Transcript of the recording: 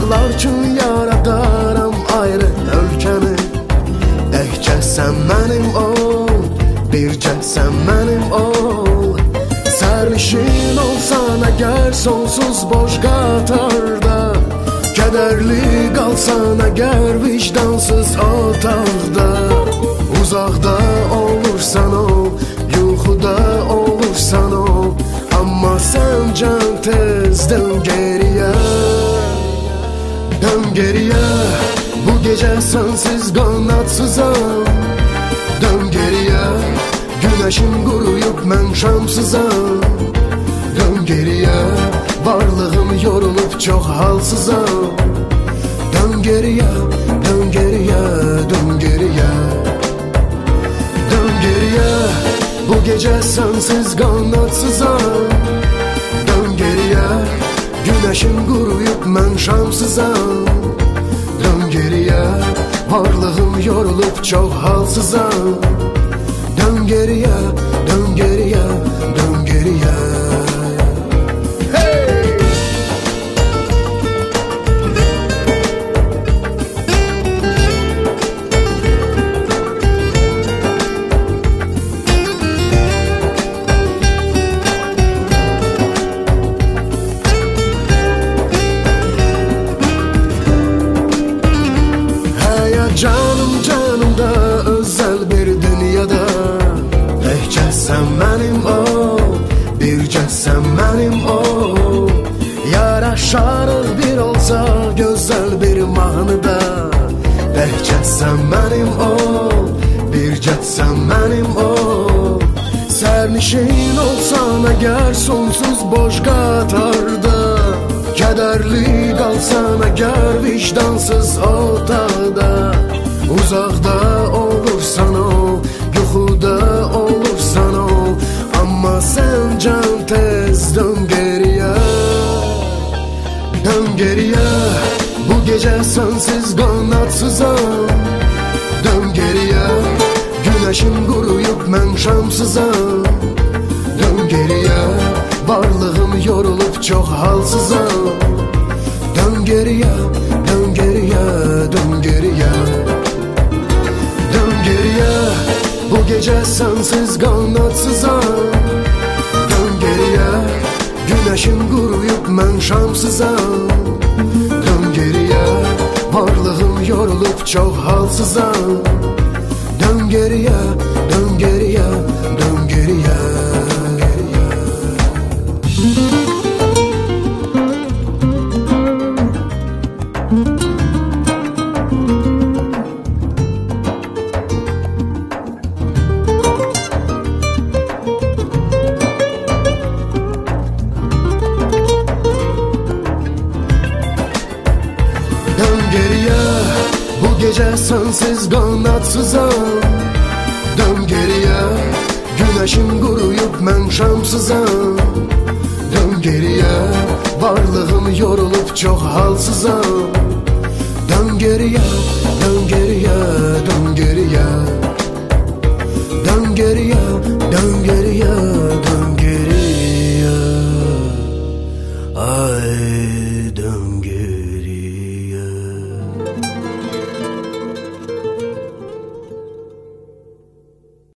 Başqalar üçün yaradaram ayrı ölkəni. Təkcə sən mənim ol, bircə sən mənim ol. Sərnişin olsan əgər sonsuz boş qatarda, kədərli qalsan əgər vicdansız otaqda. Uzaqda olursan ol, yuxuda olursan ol, amma sən can tez dön geriyə. Dön geriyə, bu gecə sənsiz qanatsızam. Dön geriyə, güneşim quruyub mən şamsızam. Dön geriyə, varlığım yorulub çox halsızam. Dön geriyə, dön geriyə, dön geriyə. Dön geriyə, bu gecə sənsiz qanatsızam. Dön geriyə, güneşim quruyub mən şamsızam. Dön geriyə, varlığım yorulub çox halsızam. Dön geriyə, dön geriyə, dön geriyə. Canım canımda özel bir dünyada, təkcə sən mənim ol, bircə sən mənim ol. Yaraşarıq bir olsa gözəl bir mahnıda, təkcə sən mənim ol, bircə sən mənim ol. Sərnişin olsan əgər sonsuz boş qatarda, kədərli qalsan əgər vicdansız otaqda. Uzaqda olursan ol, yuxuda olursan ol, amma sən can tez dön geriyə. Dön geriyə, bu gecə sənsiz qanatsızam. Dön geriyə, güneşim quruyub mən şamsızam. Dön geriyə, varlığım yorulub çox halsızam. Dön geriyə, dön geriyə, dön geriyə. Dön geriyə, bu gecə sənsiz qanatsızam. Dön geriyə, güneşim quruyub mən şamsızam. Dön geriyə, varlığım yorulub çox halsızam. Dön geriyə, dön geriyə, dön geriyə. Dön geriyə, bu gecə sənsiz qanatsızam. Dön geriyə, güneşim quruyub mən şamsızam. Dön geriyə, varlığım yorulub çox halsızam. Dön geriyə,